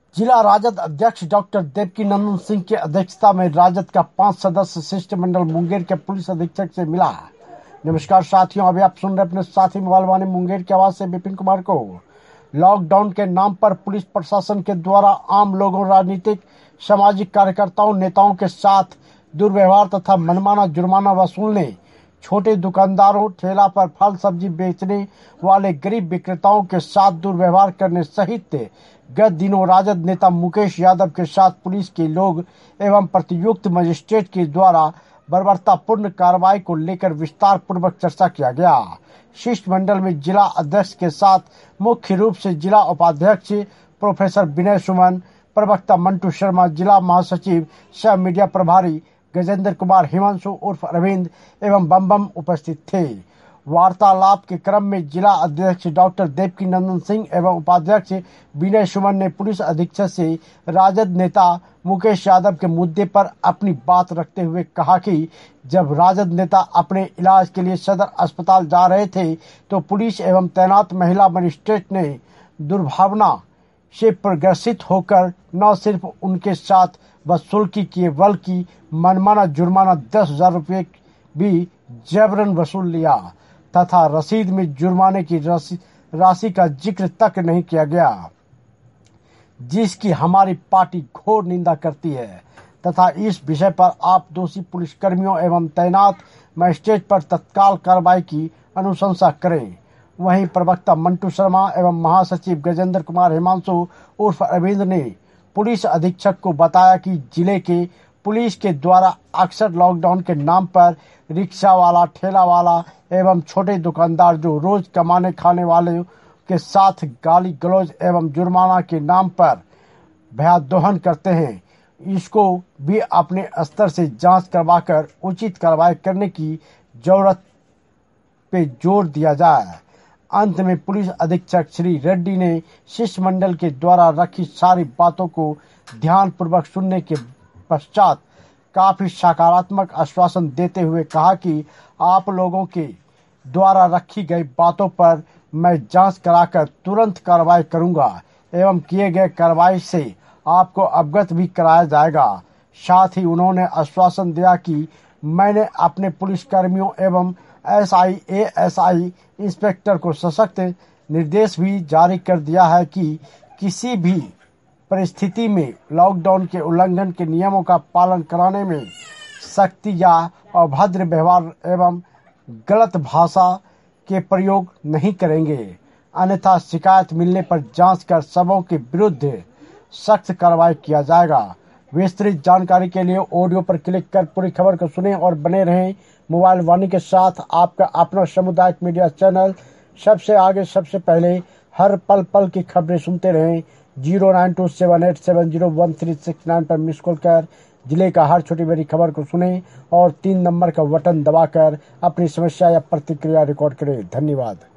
जिला राजद अध्यक्ष डॉक्टर देवकी नंदन सिंह की अध्यक्षता में राजद का 5 सदस्य शिष्टमंडल मुंगेर के पुलिस अधीक्षक से मिला। नमस्कार साथियों, अभी आप सुन रहे अपने साथी मोबाइल वाले मुंगेर की आवाज से विपिन कुमार को। लॉकडाउन के नाम पर पुलिस प्रशासन के द्वारा आम लोगों, राजनीतिक, सामाजिक कार्यकर्ताओं, नेताओं के साथ दुर्व्यवहार तथा मनमाना जुर्माना वसूलने, छोटे दुकानदारों, ठेला पर फल सब्जी बेचने वाले गरीब विक्रेताओं के साथ दुर्व्यवहार करने सहित गत दिनों राजद नेता मुकेश यादव के साथ पुलिस के लोग एवं प्रतियुक्त मजिस्ट्रेट के द्वारा बर्बरतापूर्ण कार्रवाई को लेकर विस्तार पूर्वक चर्चा किया गया। शिष्टमंडल में जिला अध्यक्ष के साथ मुख्य रूप से जिला उपाध्यक्ष प्रोफेसर विनय सुमन, प्रवक्ता मंटू शर्मा, जिला महासचिव सह मीडिया प्रभारी गजेंद्र कुमार हिमांशु उर्फ अरविंद एवं बम उपस्थित थे। वार्तालाप के क्रम में जिला अध्यक्ष डॉक्टर देवकी नंदन सिंह एवं उपाध्यक्ष विनय सुमन ने पुलिस अधीक्षक से राजद नेता मुकेश यादव के मुद्दे पर अपनी बात रखते हुए कहा कि जब राजद नेता अपने इलाज के लिए सदर अस्पताल जा रहे थे तो पुलिस एवं तैनात महिला मजिस्ट्रेट ने दुर्भावना से प्रग्रसित होकर न सिर्फ उनके साथ वसूली किए बल्कि मनमाना जुर्माना 10,000 रुपये भी जबरन वसूल लिया तथा रसीद में जुर्माने की राशि का जिक्र तक नहीं किया गया, जिसकी हमारी पार्टी घोर निंदा करती है तथा इस विषय पर आप दोषी पुलिसकर्मियों एवं तैनात मजिस्ट्रेट पर तत्काल कार्रवाई की अनुशंसा करें। वहीं प्रवक्ता मंटू शर्मा एवं महासचिव गजेंद्र कुमार हिमांशु उर्फ अरविंद ने पुलिस अधीक्षक को बताया कि जिले के पुलिस के द्वारा अक्सर लॉकडाउन के नाम पर रिक्शा वाला, ठेला वाला एवं छोटे दुकानदार जो रोज कमाने खाने वाले के साथ गाली गलौज एवं जुर्माना के नाम पर भयादोहन करते हैं, इसको भी अपने स्तर से जांच करवाकर उचित कार्रवाई करने की जरूरत पे जोर दिया जाए। अंत में पुलिस अधीक्षक श्री रेड्डी ने शिष्टमंडल के द्वारा रखी सारी बातों को ध्यानपूर्वक सुनने के पश्चात काफी सकारात्मक आश्वासन देते हुए कहा कि आप लोगों के द्वारा रखी गई बातों पर मैं जांच कराकर तुरंत कार्रवाई करूंगा एवं किए गए कार्रवाई से आपको अवगत भी कराया जाएगा। साथ ही उन्होंने आश्वासन दिया कि मैंने अपने पुलिसकर्मियों एवं SI, ASI इंस्पेक्टर को सशक्त निर्देश भी जारी कर दिया है कि किसी भी परिस्थिति में लॉकडाउन के उल्लंघन के नियमों का पालन कराने में सख्ती या अभद्र व्यवहार एवं गलत भाषा के प्रयोग नहीं करेंगे, अन्यथा शिकायत मिलने पर जांच कर सबों के विरुद्ध सख्त कार्रवाई किया जाएगा। विस्तृत जानकारी के लिए ऑडियो पर क्लिक कर पूरी खबर को सुनें और बने रहें मोबाइल वाणी के साथ। आपका अपना सामुदायिक मीडिया चैनल सबसे आगे, सबसे पहले हर पल पल की खबरें सुनते रहें। 09278701369 पर मिस कॉल कर जिले का हर छोटी बड़ी खबर को सुनें और 3 नंबर का बटन दबाकर अपनी समस्या या प्रतिक्रिया रिकॉर्ड करें। धन्यवाद।